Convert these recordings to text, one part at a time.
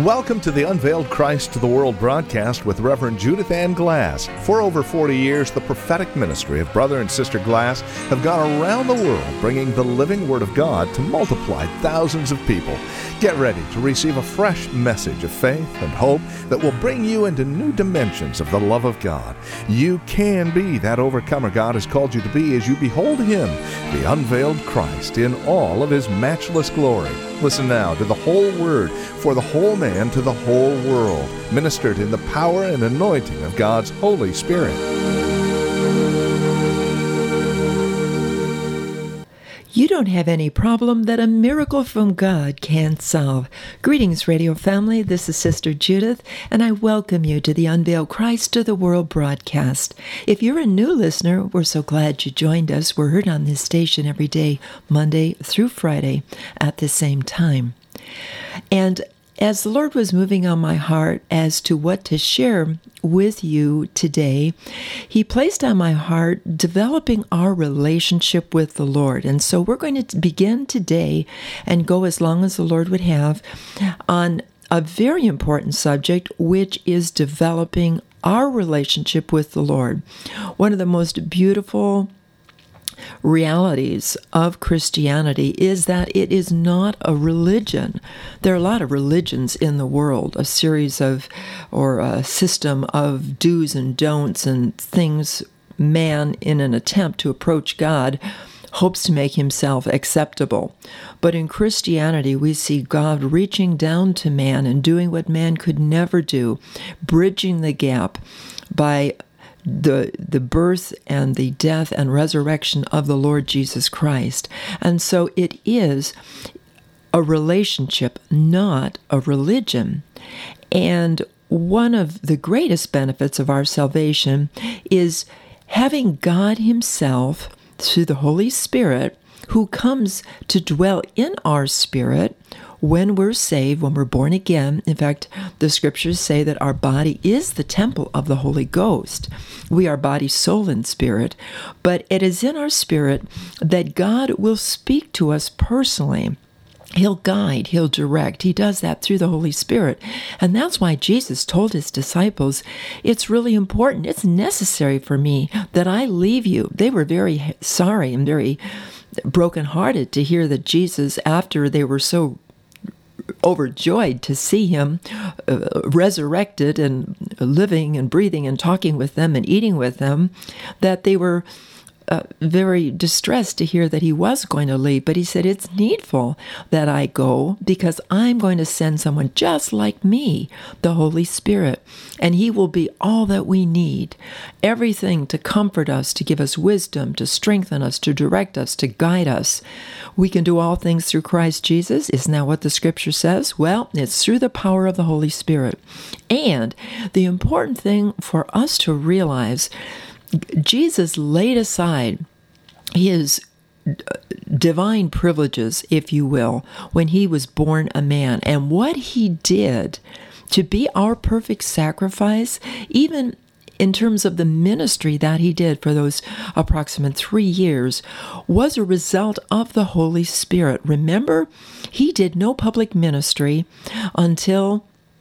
Welcome to the Unveiled Christ to the World broadcast with Reverend Judith Ann Glass. For over 40 years, the prophetic ministry of Brother and Sister Glass have gone around the world bringing the living Word of God to multiply thousands of people. Get ready to receive a fresh message of faith and hope that will bring you into new dimensions of the love of God. You can be that overcomer God has called you to be as you behold Him, the unveiled Christ, in all of His matchless glory. Listen now to the whole Word for the whole man to the whole world, ministered in the power and anointing of God's Holy Spirit. You don't have any problem that a miracle from God can't solve. Greetings, radio family. This is Sister Judith, and I welcome you to the Unveiled Christ to the World broadcast. If you're a new listener, we're so glad you joined us. We're heard on this station every day, Monday through Friday, at the same time. And as the Lord was moving on my heart as to what to share with you today, He placed on my heart developing our relationship with the Lord. And so we're going to begin today and go as long as the Lord would have on a very important subject, which is developing our relationship with the Lord. One of the most beautiful realities of Christianity is that it is not a religion. There are a lot of religions in the world, a series of, or a system of do's and don'ts and things man, in an attempt to approach God, hopes to make himself acceptable. But in Christianity, we see God reaching down to man and doing what man could never do, bridging the gap by the birth and the death and resurrection of the Lord Jesus Christ. And so it is a relationship, not a religion. And one of the greatest benefits of our salvation is having God Himself, through the Holy Spirit, who comes to dwell in our spirit when we're saved, when we're born again. In fact, the scriptures say that our body is the temple of the Holy Ghost. We are body, soul, and spirit, but it is in our spirit that God will speak to us personally. He'll guide, He'll direct. He does that through the Holy Spirit. And that's why Jesus told His disciples, it's really important, it's necessary for me that I leave you. They were very sorry and very brokenhearted to hear that Jesus, after they were so overjoyed to see Him resurrected and living and breathing and talking with them and eating with them, that they were very distressed to hear that He was going to leave. But He said, it's needful that I go because I'm going to send someone just like me, the Holy Spirit, and He will be all that we need, everything to comfort us, to give us wisdom, to strengthen us, to direct us, to guide us. We can do all things through Christ Jesus. Isn't that what the scripture says? Well, it's through the power of the Holy Spirit. And the important thing for us to realize, Jesus laid aside His divine privileges, if you will, when He was born a man. And what He did to be our perfect sacrifice, even in terms of the ministry that He did for those approximate 3 years, was a result of the Holy Spirit. Remember, He did no public ministry until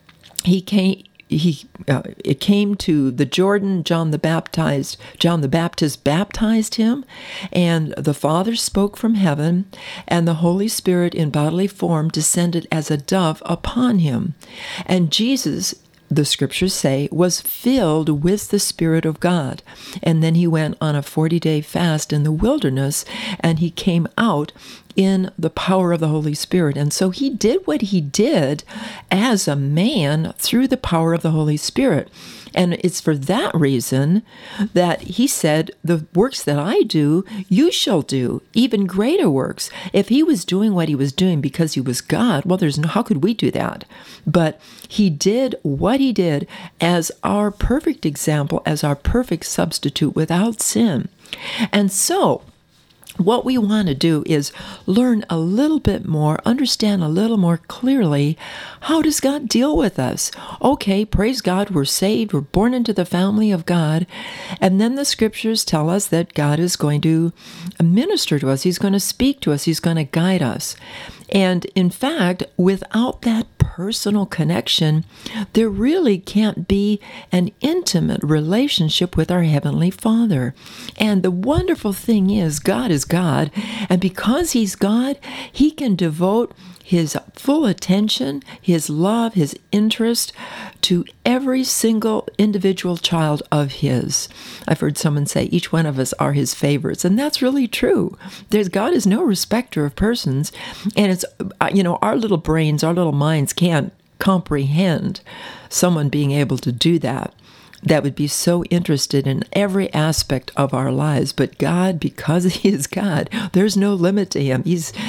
it came to the Jordan. John the Baptist baptized Him, and the Father spoke from heaven, and the Holy Spirit in bodily form descended as a dove upon Him. And Jesus, the scriptures say, was filled with the Spirit of God. And then He went on a 40-day fast in the wilderness, and He came out in the power of the Holy Spirit. And so He did what He did as a man through the power of the Holy Spirit. And it's for that reason that He said, the works that I do, you shall do, even greater works. If He was doing what He was doing because He was God, well, how could we do that? But He did what He did as our perfect example, as our perfect substitute without sin. And so what we want to do is learn a little bit more, understand a little more clearly, how does God deal with us? Okay, praise God, we're saved, we're born into the family of God, and then the scriptures tell us that God is going to minister to us, He's going to speak to us, He's going to guide us. And in fact, without that personal connection, there really can't be an intimate relationship with our Heavenly Father. And the wonderful thing is, God is God, and because He's God, He can devote His full attention, His love, His interest to every single individual child of His. I've heard someone say each one of us are His favorites, and that's really true. God is no respecter of persons, and it's, our little brains, our little minds can't comprehend someone being able to do that. That would be so interested in every aspect of our lives. But God, because He is God, there's no limit to Him.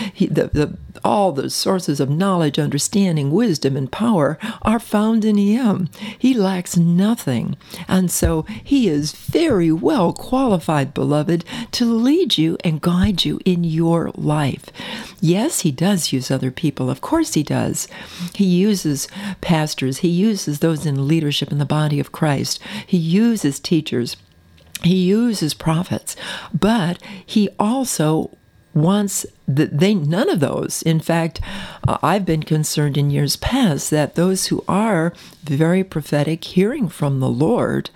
All the sources of knowledge, understanding, wisdom, and power are found in Him. He lacks nothing. And so He is very well qualified, beloved, to lead you and guide you in your life. Yes, He does use other people. Of course He does. He uses pastors. He uses those in leadership in the body of Christ. He uses teachers. He uses prophets. But He also wants none of those. In fact, I've been concerned in years past that those who are very prophetic, hearing from the Lord,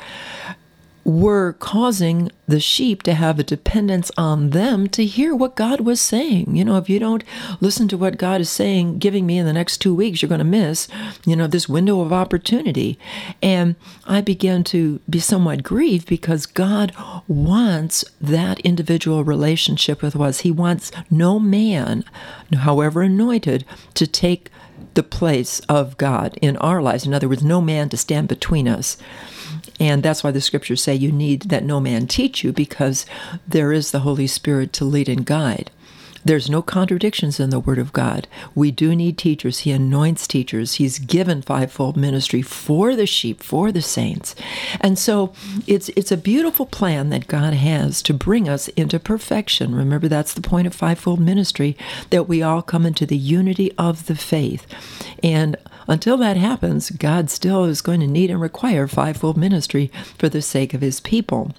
were causing the sheep to have a dependence on them to hear what God was saying. If you don't listen to what God is saying, giving me in the next 2 weeks, you're going to miss, this window of opportunity. And I began to be somewhat grieved because God wants that individual relationship with us. He wants no man, however anointed, to take the place of God in our lives. In other words, no man to stand between us. And that's why the scriptures say you need that no man teach you, because there is the Holy Spirit to lead and guide. There's no contradictions in the Word of God. We do need teachers. He anoints teachers. He's given fivefold ministry for the sheep, for the saints. And so it's a beautiful plan that God has to bring us into perfection. Remember, that's the point of fivefold ministry, that we all come into the unity of the faith. And until that happens, God still is going to need and require fivefold ministry for the sake of His people.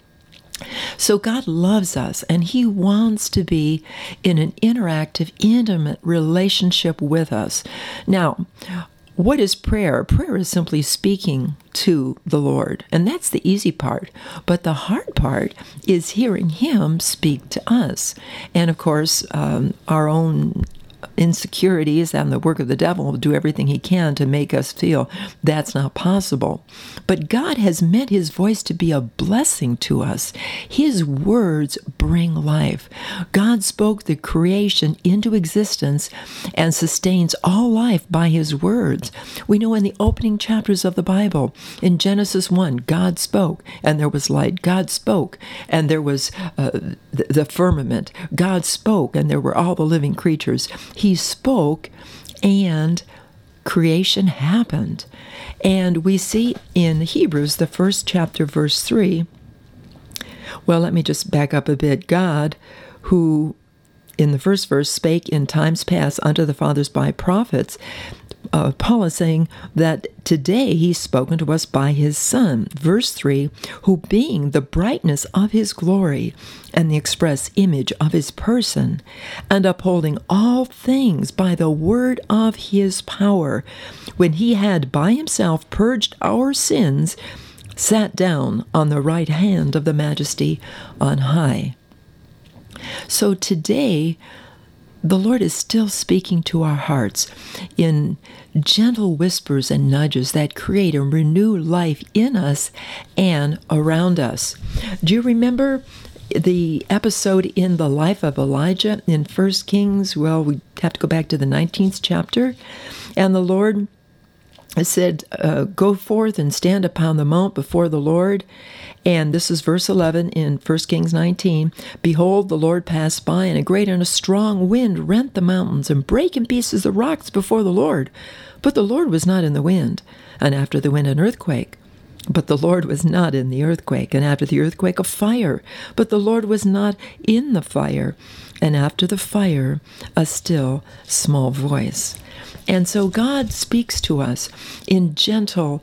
So God loves us, and He wants to be in an interactive, intimate relationship with us. Now, what is prayer? Prayer is simply speaking to the Lord, and that's the easy part. But the hard part is hearing Him speak to us. And of course, our own insecurities and the work of the devil will do everything he can to make us feel that's not possible. But God has meant His voice to be a blessing to us. His words bring life. God spoke the creation into existence and sustains all life by His words. We know in the opening chapters of the Bible, in Genesis 1, God spoke and there was light. God spoke and there was the firmament. God spoke and there were all the living creatures. He spoke and creation happened. And we see in Hebrews, the first chapter, verse 3, well, let me just back up a bit. God, who in the first verse spake in times past unto the fathers by prophets, Paul is saying that today He's spoken to us by His Son. Verse 3, who being the brightness of His glory and the express image of His person, and upholding all things by the word of His power, when He had by Himself purged our sins, sat down on the right hand of the Majesty on high. So today, the Lord is still speaking to our hearts in gentle whispers and nudges that create and renew life in us and around us. Do you remember the episode in the life of Elijah in 1 Kings? Well, we have to go back to the 19th chapter. And the Lord said, go forth and stand upon the mount before the Lord. And this is verse 11 in 1 Kings 19. Behold, the Lord passed by, and a great and a strong wind rent the mountains and brake in pieces the rocks before the Lord. But the Lord was not in the wind. And after the wind, an earthquake. But the Lord was not in the earthquake. And after the earthquake, a fire. But the Lord was not in the fire. And after the fire, a still small voice. And so God speaks to us in gentle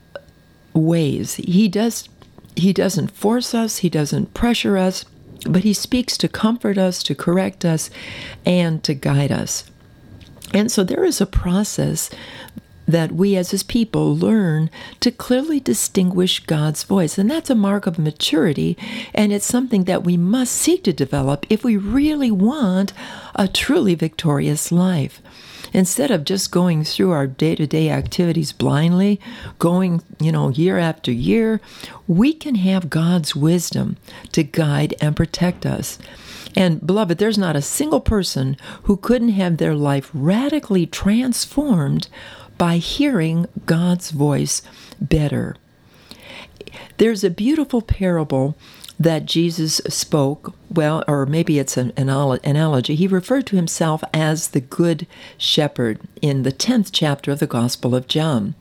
ways. He doesn't force us. He doesn't pressure us. But He speaks to comfort us, to correct us, and to guide us. And so there is a process that we as his people learn to clearly distinguish God's voice. And that's a mark of maturity, and it's something that we must seek to develop if we really want a truly victorious life. Instead of just going through our day-to-day activities blindly, going, year after year, we can have God's wisdom to guide and protect us. And beloved, there's not a single person who couldn't have their life radically transformed by hearing God's voice better. There's a beautiful parable that Jesus spoke, or maybe it's an analogy. He referred to himself as the Good Shepherd in the 10th chapter of the Gospel of John.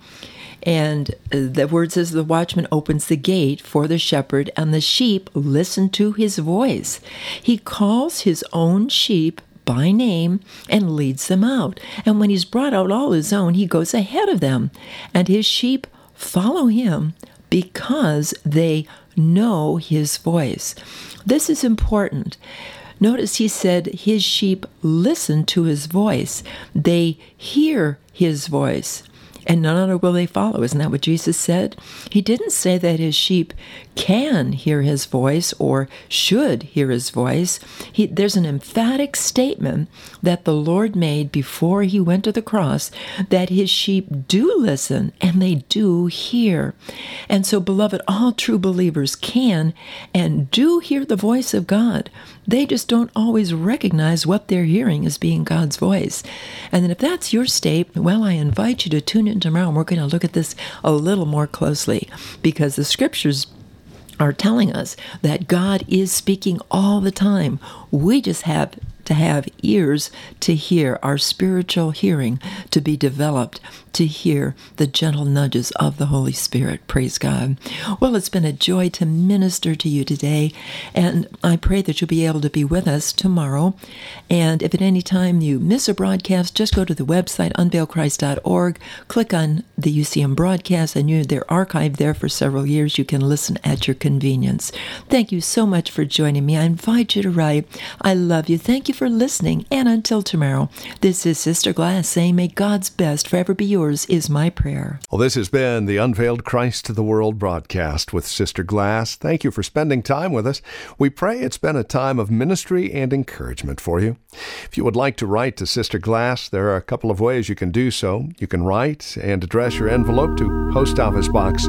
And the word says the watchman opens the gate for the shepherd, and the sheep listen to his voice. He calls his own sheep by name and leads them out. And when he's brought out all his own, he goes ahead of them. And his sheep follow him because they know his voice. This is important. Notice he said his sheep listen to his voice. They hear his voice, and none other will they follow. Isn't that what Jesus said? He didn't say that his sheep can hear his voice or should hear his voice. There's an emphatic statement that the Lord made before he went to the cross that his sheep do listen and they do hear. And so, beloved, all true believers can and do hear the voice of God. They just don't always recognize what they're hearing as being God's voice. And then if that's your state, well, I invite you to tune in tomorrow, and we're going to look at this a little more closely, because the scriptures are telling us that God is speaking all the time. We just have to have ears to hear, our spiritual hearing to be developed, to hear the gentle nudges of the Holy Spirit. Praise God. Well, it's been a joy to minister to you today, and I pray that you'll be able to be with us tomorrow. And if at any time you miss a broadcast, just go to the website, unveiledchrist.org, click on the UCM broadcast, and they're archived there for several years. You can listen at your convenience. Thank you so much for joining me. I invite you to write. I love you. Thank you for listening, and until tomorrow, this is Sister Glass saying, may God's best forever be yours is my prayer. Well, this has been the Unveiled Christ to the World broadcast with Sister Glass. Thank you for spending time with us. We pray it's been a time of ministry and encouragement for you. If you would like to write to Sister Glass, there are a couple of ways you can do so. You can write and address your envelope to Post Office Box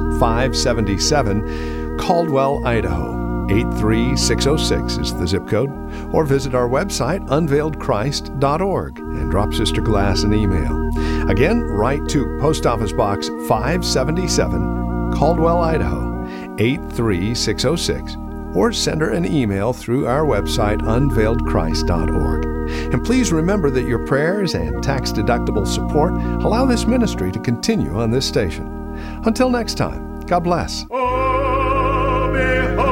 577, Caldwell, Idaho. 83606 is the zip code, or visit our website, unveiledchrist.org, and drop Sister Glass an email. Again, write to Post Office Box 577, Caldwell, Idaho, 83606, or send her an email through our website, unveiledchrist.org. And please remember that your prayers and tax-deductible support allow this ministry to continue on this station. Until next time, God bless.